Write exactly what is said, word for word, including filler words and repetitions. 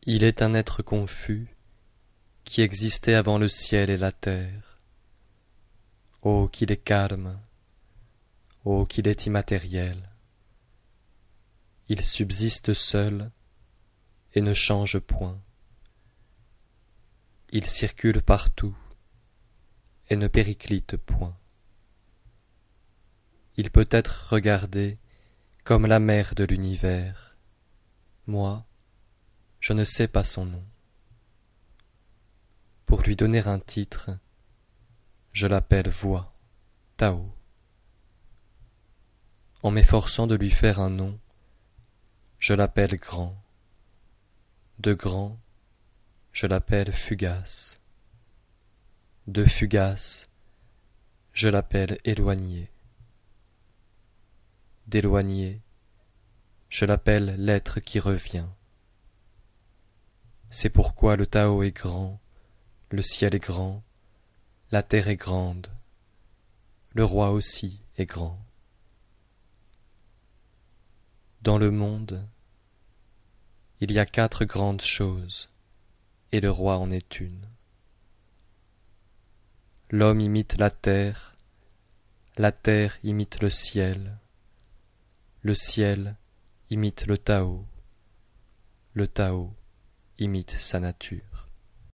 Il est un être confus qui existait avant le ciel et la terre. Ô qu'il est calme, ô qu'il est immatériel. Il subsiste seul et ne change point. Il circule partout et ne périclite point. Il peut être regardé comme la mère de l'univers. Moi, je ne sais pas son nom. Pour lui donner un titre, je l'appelle Voix, Tao. En m'efforçant de lui faire un nom, je l'appelle Grand. De Grand, je l'appelle Fugace. De Fugace, je l'appelle Éloigné. D'éloigné, je l'appelle l'être qui revient. C'est pourquoi le Tao est grand, le ciel est grand, la terre est grande, le roi aussi est grand. Dans le monde, il y a quatre grandes choses, et le roi en est une. L'homme imite la terre, la terre imite le ciel, le ciel imite le Tao, le Tao imite sa nature.